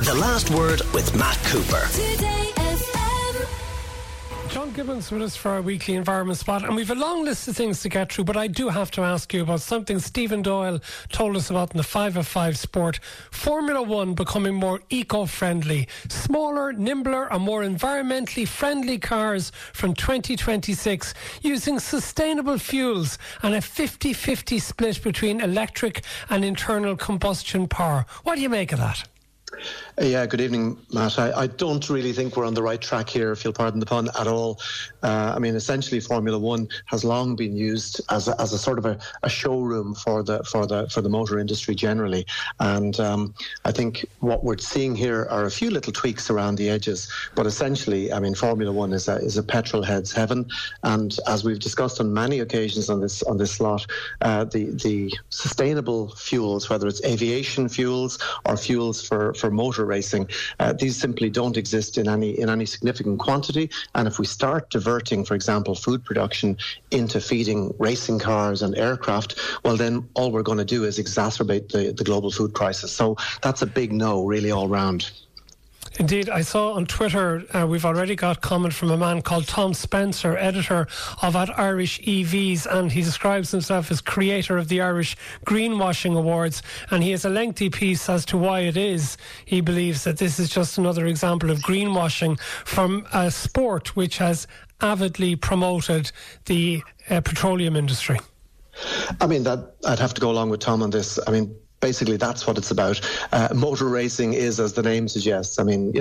The Last Word with Matt Cooper. John Gibbons with us for our weekly environment spot, and we've a long list of things to get through, but I do have to ask you about something Stephen Doyle told us about in the 5 of 5 Sport. Formula One becoming more eco-friendly. Smaller, nimbler and more environmentally friendly cars from 2026 using sustainable fuels and a 50-50 split between electric and internal combustion power. What do you make of that? Yeah, good evening, Matt. I don't really think we're on the right track here, if you'll pardon the pun, at all. Essentially, Formula One has long been used as a sort of a showroom for the motor industry generally. And I think what we're seeing here are a few little tweaks around the edges. But essentially, Formula One is a petrol head's heaven. And as we've discussed on many occasions on this slot, the sustainable fuels, whether it's aviation fuels or fuels for motor racing, these simply don't exist in any significant quantity. And if we start diverting, for example, food production into feeding racing cars and aircraft, well, then all we're going to do is exacerbate the global food crisis. So that's a big no, really, all round. Indeed, I saw on Twitter, we've already got comment from a man called Tom Spencer, editor of At Irish EVs, and he describes himself as creator of the Irish Greenwashing Awards, and he has a lengthy piece as to why it is. He believes that this is just another example of greenwashing from a sport which has avidly promoted the petroleum industry. That I'd have to go along with Tom on this. Basically, that's what it's about. Motor racing is, as the name suggests, in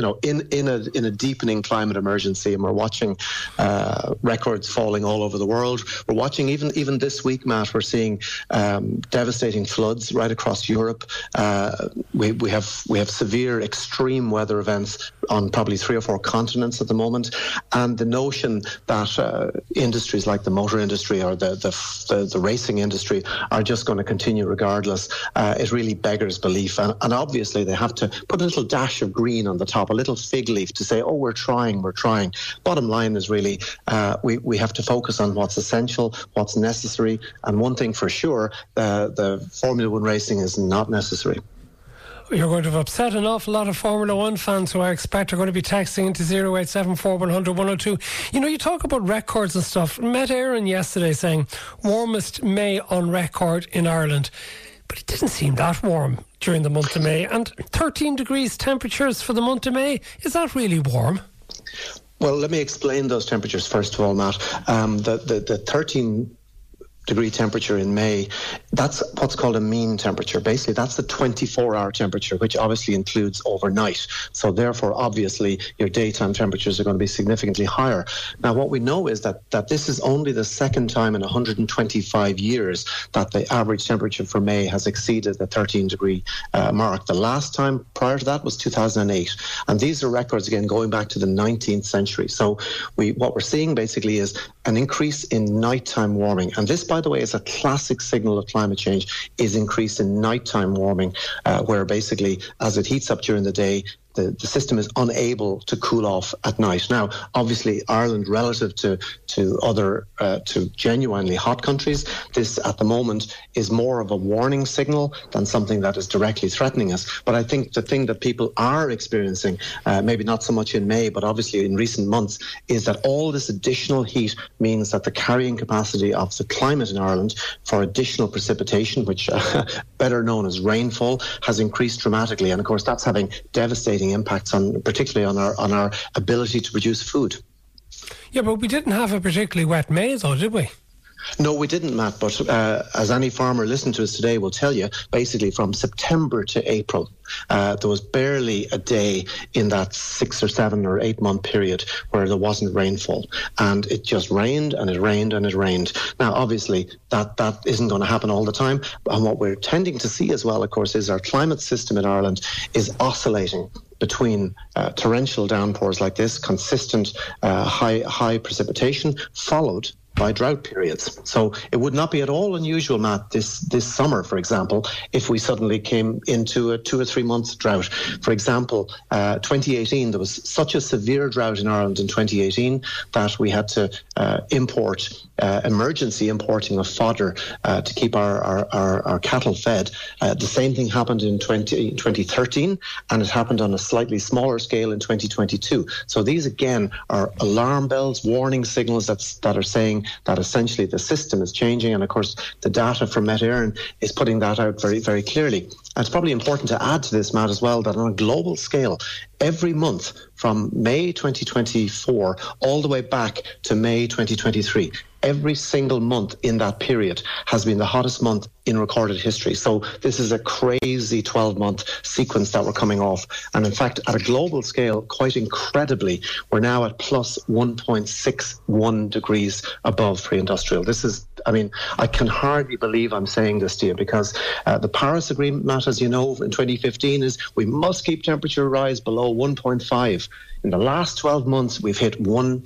a deepening climate emergency, and we're watching records falling all over the world. We're watching even this week, Matt. We're seeing devastating floods right across Europe. We have severe extreme weather events on probably 3 or 4 continents at the moment, and the notion that industries like the motor industry or the racing industry are just going to continue regardless. It really beggars belief, and obviously they have to put a little dash of green on the top, a little fig leaf to say, oh, we're trying. Bottom line is really we have to focus on what's essential, what's necessary, and one thing for sure, the Formula One racing is not necessary. You're going to have upset an awful lot of Formula One fans who I expect are going to be texting into 0874 100 102. You talk about records and stuff. Met Aaron yesterday saying warmest May on record in Ireland. But it didn't seem that warm during the month of May. And 13 degrees temperatures for the month of May, is that really warm? Well, let me explain those temperatures first of all, Matt. The 13 degree temperature in May, that's what's called a mean temperature. Basically, that's the 24-hour temperature, which obviously includes overnight. So therefore, obviously, your daytime temperatures are going to be significantly higher. Now, what we know is that this is only the second time in 125 years that the average temperature for May has exceeded the 13-degree mark. The last time prior to that was 2008. And these are records, again, going back to the 19th century. So what we're seeing basically is an increase in nighttime warming. And this, by the way, is a classic signal of climate change, is increase in nighttime warming, where basically as it heats up during the day, the system is unable to cool off at night. Now, obviously, Ireland, relative to genuinely hot countries, this at the moment is more of a warning signal than something that is directly threatening us. But I think the thing that people are experiencing, maybe not so much in May, but obviously in recent months, is that all this additional heat means that the carrying capacity of the climate in Ireland for additional precipitation, which better known as rainfall, has increased dramatically. And of course, that's having devastating impacts particularly on our ability to produce food. Yeah, but we didn't have a particularly wet May, though, did we? No, we didn't, Matt, but as any farmer listening to us today will tell you, basically from September to April, there was barely a day in that 6 or 7 or 8 month period where there wasn't rainfall. And it just rained and it rained and it rained. Now, obviously, that isn't going to happen all the time. And what we're tending to see as well, of course, is our climate system in Ireland is oscillating between torrential downpours like this, consistent high precipitation, followed by drought periods. So it would not be at all unusual, Matt, this summer, for example, if we suddenly came into a 2 or 3 month drought. For example, 2018, there was such a severe drought in Ireland in 2018 that we had to emergency importing of fodder to keep our cattle fed. The same thing happened in 2013, and it happened on a slightly smaller scale in 2022. So these, again, are alarm bells, warning signals that are saying that essentially the system is changing. And of course, the data from Met Éireann is putting that out very, very clearly. And it's probably important to add to this, Matt, as well, that on a global scale, every month from May 2024 all the way back to May 2023, every single month in that period has been the hottest month in recorded history. So this is a crazy 12-month sequence that we're coming off. And in fact, at a global scale, quite incredibly, we're now at plus 1.61 degrees above pre-industrial. This is, I mean, I can hardly believe I'm saying this to you, because the Paris Agreement, Matt, as you know, in 2015 is we must keep temperature rise below 1.5. In the last 12 months, we've hit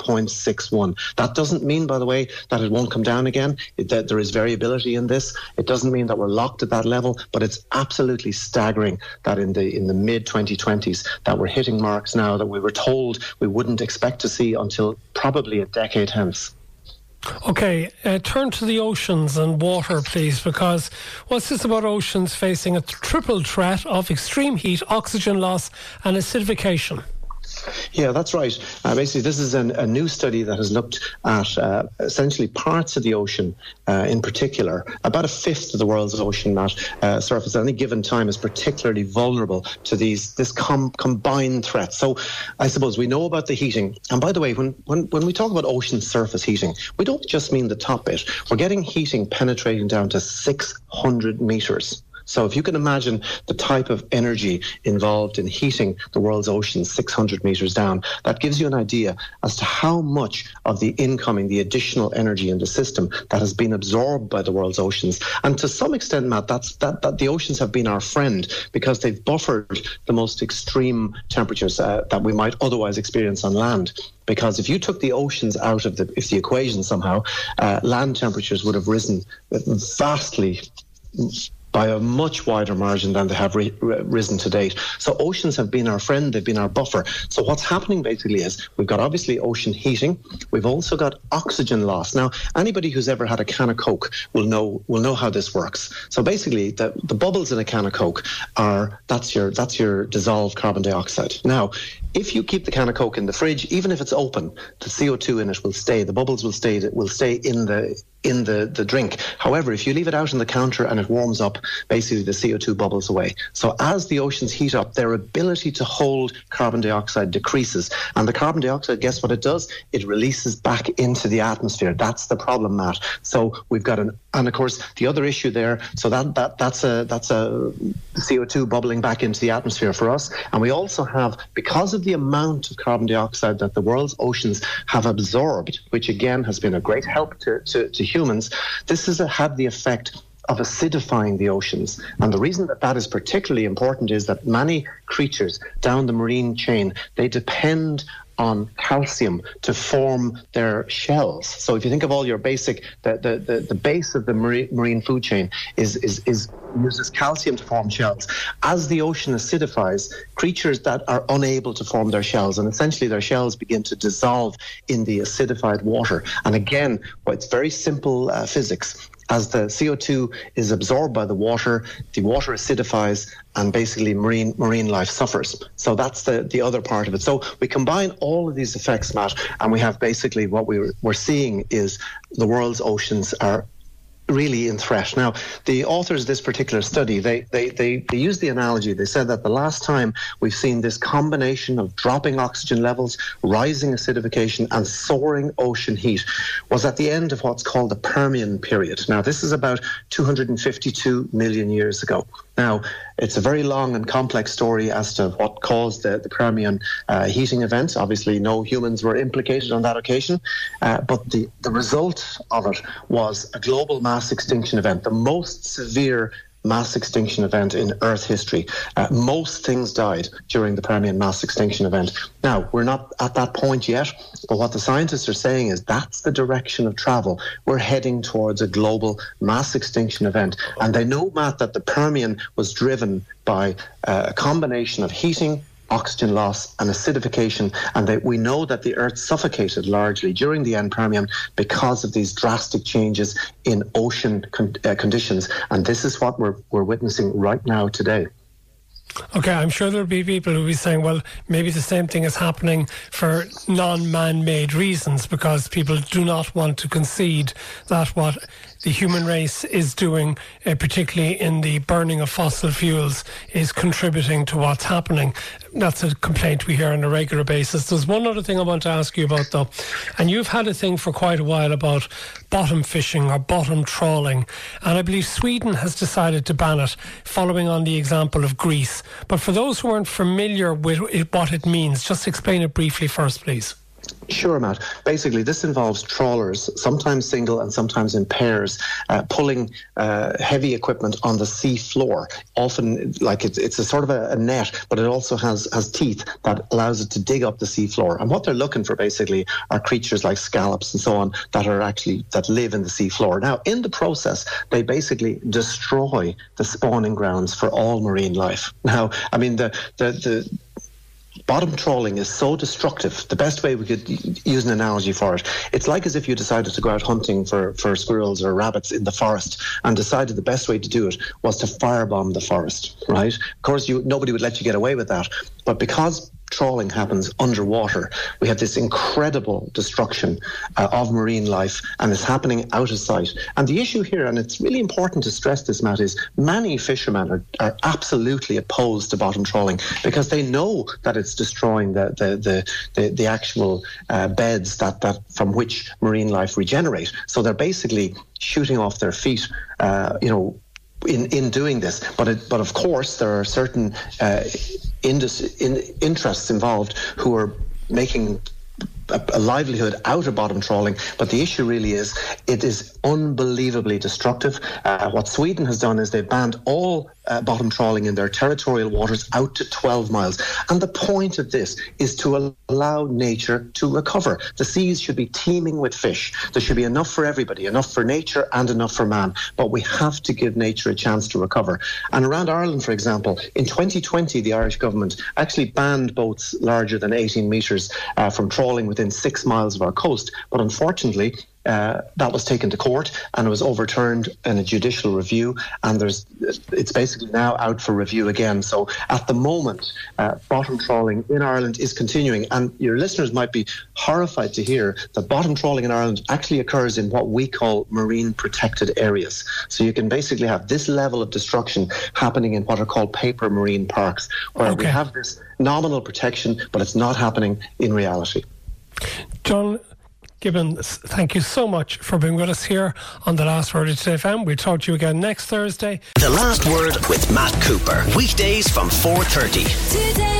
1.61. That doesn't mean, by the way, that it won't come down again. That there is variability in this. It doesn't mean that we're locked at that level, but it's absolutely staggering that in the mid-2020s that we're hitting marks now that we were told we wouldn't expect to see until probably a decade hence. Okay, turn to the oceans and water, please, because what's this about oceans facing a triple threat of extreme heat, oxygen loss and acidification? Yeah, that's right. Basically, this is a new study that has looked at essentially parts of the ocean in particular. About a fifth of the world's ocean surface at any given time is particularly vulnerable to this combined threat. So I suppose we know about the heating. And by the way, when we talk about ocean surface heating, we don't just mean the top bit. We're getting heating penetrating down to 600 metres. So if you can imagine the type of energy involved in heating the world's oceans 600 metres down, that gives you an idea as to how much of the additional energy in the system that has been absorbed by the world's oceans. And to some extent, Matt, that the oceans have been our friend, because they've buffered the most extreme temperatures that we might otherwise experience on land. Because if you took the oceans out of the equation somehow, land temperatures would have risen vastly by a much wider margin than they have risen to date. So oceans have been our friend, they've been our buffer. So what's happening basically is we've got obviously ocean heating, we've also got oxygen loss. Now, anybody who's ever had a can of Coke will know how this works. So basically the bubbles in a can of Coke that's your dissolved carbon dioxide. Now, if you keep the can of Coke in the fridge, even if it's open, the CO2 in it will stay, the bubbles will stay in the drink. However, if you leave it out on the counter and it warms up, basically the CO2 bubbles away. So as the oceans heat up, their ability to hold carbon dioxide decreases. And the carbon dioxide, guess what it does? It releases back into the atmosphere. That's the problem, Matt. So we've got and of course the other issue there, so that's a CO2 bubbling back into the atmosphere for us. And we also have, because of the amount of carbon dioxide that the world's oceans have absorbed, which again has been a great help to humans, this has had the effect of acidifying the oceans. And the reason that is particularly important is that many creatures down the marine chain, they depend on calcium to form their shells. So if you think of all your basic, the base of the marine food chain uses calcium to form shells. As the ocean acidifies, creatures that are unable to form their shells, and essentially their shells begin to dissolve in the acidified water. And again, it's very simple physics. As the CO2 is absorbed by the water acidifies, and basically marine life suffers. So that's the other part of it. So we combine all of these effects, Matt, and we have basically what we're seeing is the world's oceans are really in threat. Now, the authors of this particular study, they used the analogy. They said that the last time we've seen this combination of dropping oxygen levels, rising acidification, and soaring ocean heat was at the end of what's called the Permian period. Now, this is about 252 million years ago. Now, it's a very long and complex story as to what caused the Permian heating event. Obviously, no humans were implicated on that occasion, but the result of it was a global mass extinction event, the most severe mass extinction event in Earth history. Most things died during the Permian mass extinction event. Now, we're not at that point yet, but what the scientists are saying is that's the direction of travel. We're heading towards a global mass extinction event. And they know, Matt, that the Permian was driven by a combination of heating, oxygen loss and acidification, and we know that the Earth suffocated largely during the end Permian because of these drastic changes in ocean conditions, and this is what we're witnessing right now today. Okay, I'm sure there'll be people who'll be saying, well, maybe the same thing is happening for non-man-made reasons, because people do not want to concede that what the human race is doing, particularly in the burning of fossil fuels, is contributing to what's happening. That's a complaint we hear on a regular basis. There's one other thing I want to ask you about, though, and you've had a thing for quite a while about bottom fishing or bottom trawling, and I believe Sweden has decided to ban it, following on the example of Greece. But for those who aren't familiar with what it means, just explain it briefly first, please. Sure, Matt. Basically, this involves trawlers, sometimes single and sometimes in pairs, pulling heavy equipment on the sea floor. Often, like it's a sort of a net, but it also has teeth that allows it to dig up the sea floor. And what they're looking for basically are creatures like scallops and so on that live in the sea floor. Now, in the process, they basically destroy the spawning grounds for all marine life. Now, I mean, the bottom trawling is so destructive. The best way we could use an analogy for it, it's like as if you decided to go out hunting for squirrels or rabbits in the forest and decided the best way to do it was to firebomb the forest, right? Of course, nobody would let you get away with that. But because trawling happens underwater, we have this incredible destruction of marine life, and it's happening out of sight. And the issue here, and it's really important to stress this, Matt, is many fishermen are absolutely opposed to bottom trawling because they know that it's destroying the actual beds that from which marine life regenerate. So they're basically shooting off their feet, in doing this. But of course, there are certain interests involved who are making a livelihood out of bottom trawling, but the issue really is it is unbelievably destructive. What Sweden has done is they've banned all bottom trawling in their territorial waters out to 12 miles. And the point of this is to allow nature to recover. The seas should be teeming with fish. There should be enough for everybody, enough for nature and enough for man. But we have to give nature a chance to recover. And around Ireland, for example, in 2020, the Irish government actually banned boats larger than 18 metres from trawling within 6 miles of our coast. But unfortunately, that was taken to court and it was overturned in a judicial review, and it's basically now out for review again. So at the moment, bottom trawling in Ireland is continuing, and your listeners might be horrified to hear that bottom trawling in Ireland actually occurs in what we call marine protected areas. So you can basically have this level of destruction happening in what are called paper marine parks, where we have this nominal protection, but it's not happening in reality. John Gibbons, thank you so much for being with us here on The Last Word of Today FM. We'll talk to you again next Thursday. The Last Word with Matt Cooper. Weekdays from 4:30.